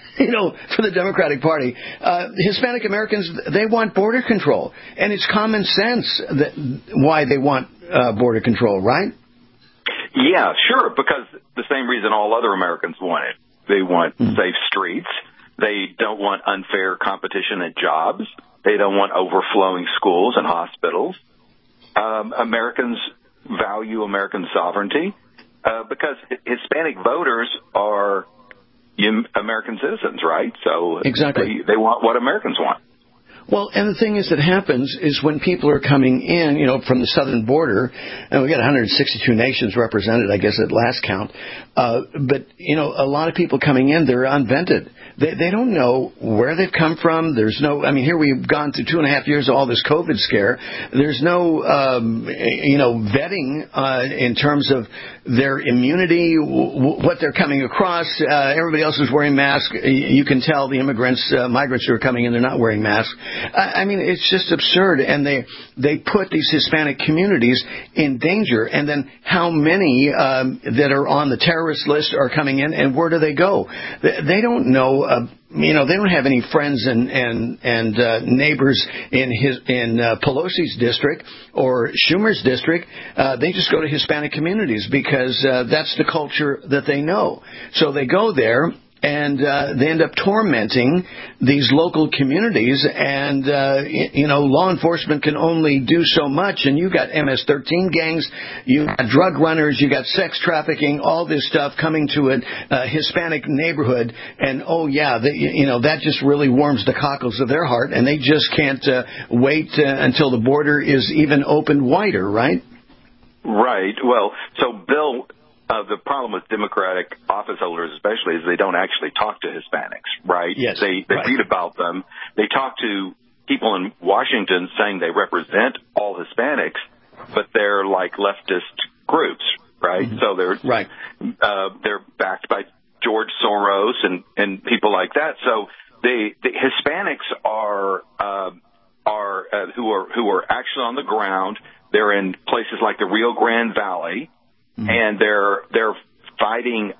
S12: for the Democratic Party. Hispanic Americans, they want border control. And it's common sense why they want border control, right?
S24: Yeah, sure, because the same reason all other Americans want it. They want safe streets. They don't want unfair competition at jobs. They don't want overflowing schools and hospitals. Americans value American sovereignty because Hispanic voters are American citizens, right? So
S12: exactly.
S24: They want what Americans want.
S12: Well, and the thing is that happens is when people are coming in, from the southern border, and we got 162 nations represented, I guess, at last count. But, a lot of people coming in, they're unvented. They don't know where they've come from. There's no, here we've gone through 2.5 years of all this COVID scare. There's no, vetting in terms of their immunity, what they're coming across. Everybody else is wearing masks. You can tell the migrants who are coming in, they're not wearing masks. I mean, it's just absurd, and they put these Hispanic communities in danger. And then how many that are on the terrorist list are coming in, and where do they go? They don't know. They don't have any friends and neighbors in Pelosi's district or Schumer's district. They just go to Hispanic communities because that's the culture that they know. So they go there, and they end up tormenting these local communities, and law enforcement can only do so much. And you got MS-13 gangs, you got drug runners, you got sex trafficking, all this stuff coming to a Hispanic neighborhood, and that just really warms the cockles of their heart, and they just can't wait until the border is even opened wider, right?
S24: Right. Well, so Bill. The problem with Democratic office holders especially is they don't actually talk to Hispanics, right?
S12: Yes.
S24: They read about them. They talk to people in Washington saying they represent all Hispanics, but they're like leftist groups, right? Mm-hmm. So they're backed by George Soros and people like that. So the Hispanics are who are actually on the ground. They're in places like the Rio Grande Valley. And they're fighting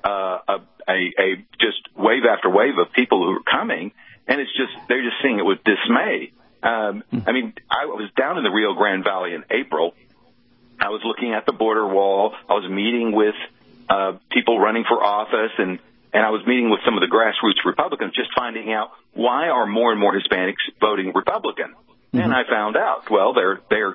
S24: a just wave after wave of people who are coming, and they're just seeing it with dismay. I mean, I was down in the Rio Grande Valley in April. I was looking at the border wall. I was meeting with people running for office, and I was meeting with some of the grassroots Republicans, just finding out why are more and more Hispanics voting Republican. Mm-hmm. And I found out, well, they're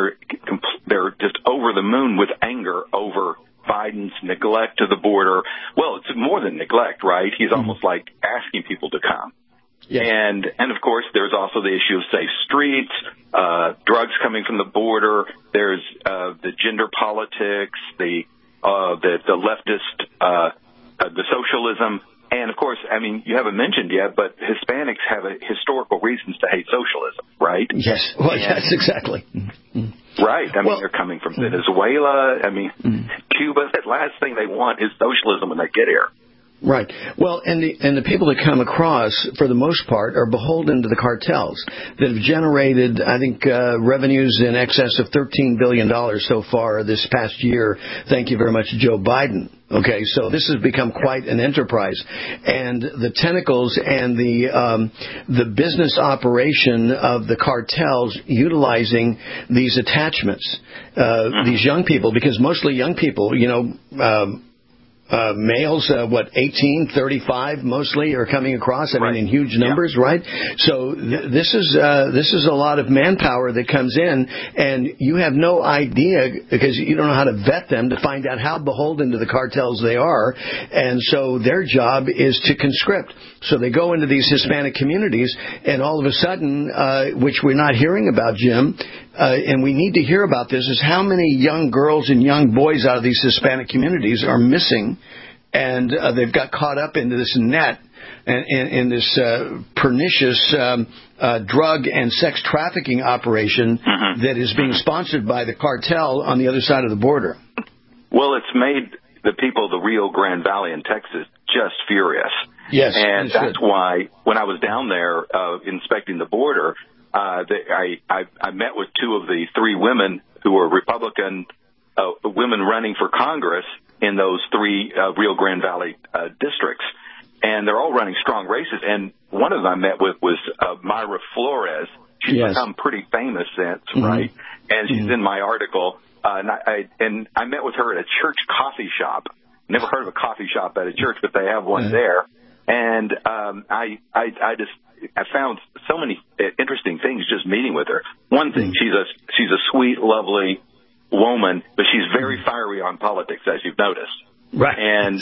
S24: just over the moon with anger over Biden's neglect of the border. Well, it's more than neglect, right? He's almost like asking people to come. Yeah. And of course, there's also the issue of safe streets, drugs coming from the border. There's the gender politics, the leftist, the socialism. And, of course, I mean, you haven't mentioned yet, but Hispanics have historical reasons to hate socialism, right?
S12: Yes. Well, yes, exactly.
S24: Right. I mean, they're coming from Venezuela. I mean, Cuba. The last thing they want is socialism when they get here.
S12: Right. Well, and the people that come across, for the most part, are beholden to the cartels that have generated, I think, revenues in excess of $13 billion so far this past year. Thank you very much, Joe Biden. Okay, so this has become quite an enterprise, and the tentacles and the business operation of the cartels utilizing these attachments, these young people, because mostly young people, males, 18, 35 mostly are coming across. I mean, in huge numbers, right? So this is a lot of manpower that comes in, and you have no idea because you don't know how to vet them to find out how beholden to the cartels they are. And so their job is to conscript. So they go into these Hispanic communities, and all of a sudden, which we're not hearing about, Jim, and we need to hear about this, is how many young girls and young boys out of these Hispanic communities are missing, and they've got caught up into this net and in this pernicious drug and sex trafficking operation that is being sponsored by the cartel on the other side of the border.
S24: Well, it's made the people of the Rio Grande Valley in Texas just furious.
S12: Yes,
S24: and that's why when I was down there inspecting the border, I met with two of the three women who were Republican women running for Congress in those three Rio Grande Valley districts. And they're all running strong races. And one of them I met with was Mayra Flores. She's become pretty famous since, right? And she's in my article. And I met with her at a church coffee shop. Never heard of a coffee shop at a church, but they have one there. And I found so many interesting things just meeting with her. One thing, she's a sweet, lovely woman, but she's very fiery on politics, as you've noticed.
S12: Right.
S24: And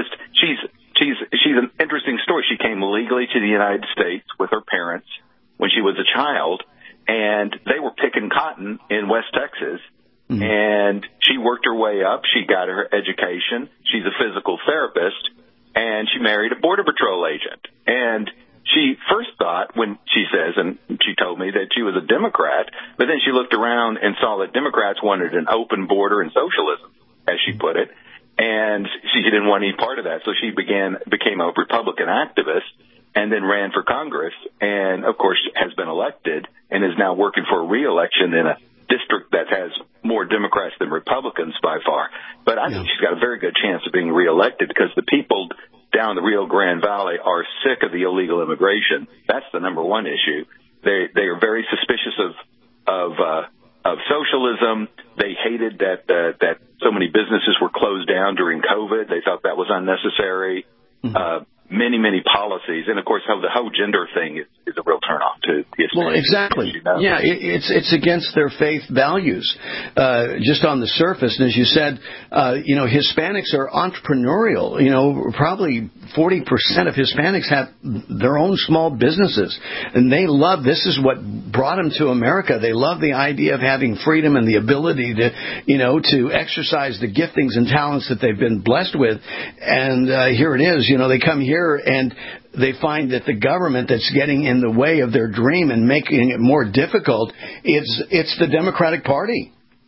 S24: she's an interesting story. She came legally to the United States with her parents when she was a child, and they were picking cotton in West Texas. And she worked her way up. She got her education. She's a physical therapist, and she married a Border Patrol agent. And she first thought, when she says, and she told me that she was a Democrat, but then she looked around and saw that Democrats wanted an open border and socialism, as she put it, and she didn't want any part of that. So she became a Republican activist, and then ran for Congress, and of course has been elected and is now working for a re-election in a district that has more Democrats than Republicans by far. But I think she's got a very good chance of being reelected because the people down the Rio Grande Valley are sick of the illegal immigration. That's the number one issue. They are very suspicious of socialism. They hated that so many businesses were closed down during COVID. They thought that was unnecessary. Many policies, and of course, the whole gender thing is a real turnoff to the Hispanics.
S12: Well, exactly. Yeah, it's against their faith values, just on the surface. And as you said, Hispanics are entrepreneurial. Probably 40% of Hispanics have their own small businesses, and they love. This is what brought them to America. They love the idea of having freedom and the ability to exercise the giftings and talents that they've been blessed with. And here it is. They come here and they find that the government that's getting in the way of their dream and making it more difficult, it's the Democratic Party.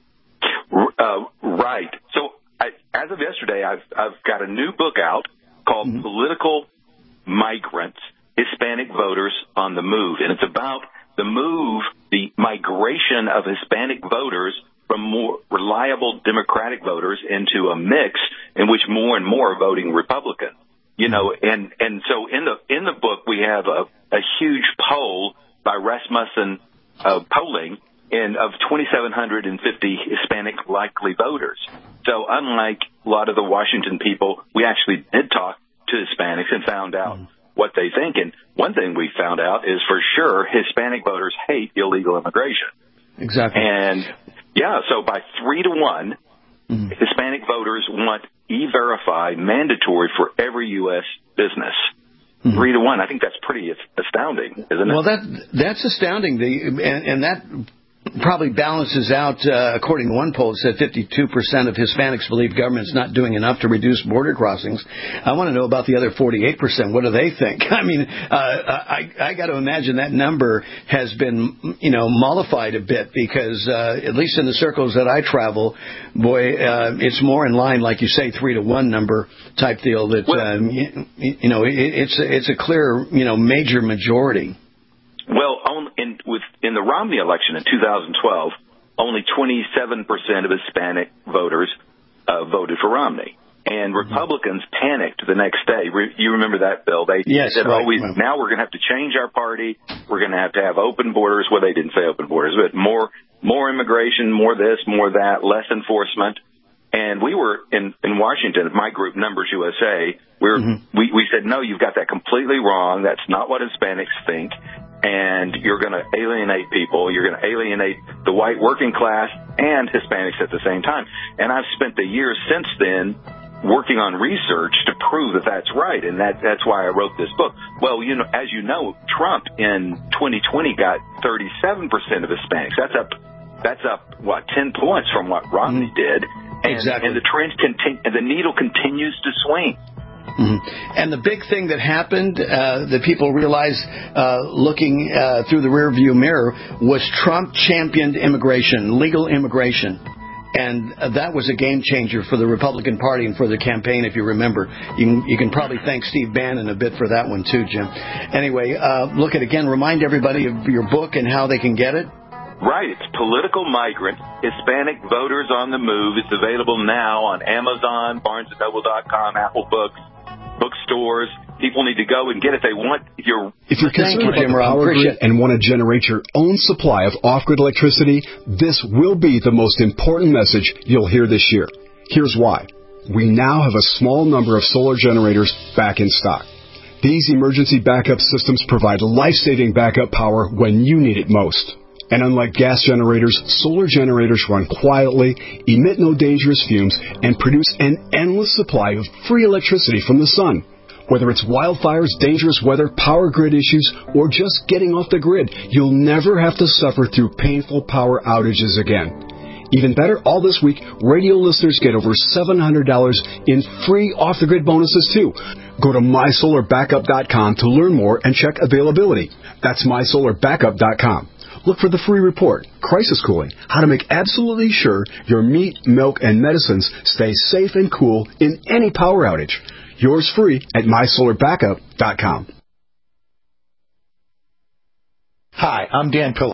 S24: Right. So as of yesterday, I've got a new book out called Political Migrants, Hispanic Voters on the Move. And it's about the migration of Hispanic voters from more reliable Democratic voters into a mix in which more and more are voting Republican. And so in the book we have a huge poll by Rasmussen polling of 2,750 Hispanic likely voters. So unlike a lot of the Washington people, we actually did talk to Hispanics and found out what they think. And one thing we found out is for sure Hispanic voters hate illegal immigration.
S12: Exactly.
S24: And so by 3-1, Hispanic voters want E-Verify mandatory for every U.S. business. 3-1. I think that's pretty astounding, isn't it?
S12: Well, that's astounding. And that probably balances out, according to one poll, it said 52% of Hispanics believe government's not doing enough to reduce border crossings. I want to know about the other 48%. What do they think? I mean, I got to imagine that number has been, mollified a bit because, at least in the circles that I travel, boy, it's more in line, like you say, 3-1 number type deal that, it's a clear, major majority.
S24: Well, in the Romney election in 2012, only 27% of Hispanic voters voted for Romney. And Republicans panicked the next day. You remember that, Bill? They said, now we're going to have to change our party. We're going to have open borders. Well, they didn't say open borders, but more immigration, more this, more that, less enforcement. And we were in Washington, my group, Numbers USA, we said, no, you've got that completely wrong. That's not what Hispanics think. And you're going to alienate people. You're going to alienate the white working class and Hispanics at the same time. And I've spent the years since then working on research to prove that that's right. And that's why I wrote this book. Well, as you know, Trump in 2020 got 37% of Hispanics. That's up, 10 points from what Romney did.
S12: Exactly.
S24: And the trends continue, and the needle continues to swing.
S12: And the big thing that happened that people realized looking through the rearview mirror was Trump championed immigration, legal immigration. And that was a game changer for the Republican Party and for the campaign, if you remember. You can probably thank Steve Bannon a bit for that one, too, Jim. Anyway, remind everybody of your book and how they can get it.
S24: Right. It's Political Migrant, Hispanic Voters on the Move. It's available now on Amazon, BarnesandNoble.com, Apple Books, bookstores. People need to go and get it. They want
S6: If you're concerned about the power grid and want to generate your own supply of off-grid electricity, this will be the most important message you'll hear this year. Here's why. We now have a small number of solar generators back in stock. These emergency backup systems provide life-saving backup power when you need it most. And unlike gas generators, solar generators run quietly, emit no dangerous fumes, and produce an endless supply of free electricity from the sun. Whether it's wildfires, dangerous weather, power grid issues, or just getting off the grid, you'll never have to suffer through painful power outages again. Even better, all this week, radio listeners get over $700 in free off-the-grid bonuses, too. Go to MySolarBackup.com to learn more and check availability. That's MySolarBackup.com. Look for the free report, Crisis Cooling, how to make absolutely sure your meat, milk, and medicines stay safe and cool in any power outage. Yours free at MySolarBackup.com.
S7: Hi, I'm Dan Pilla.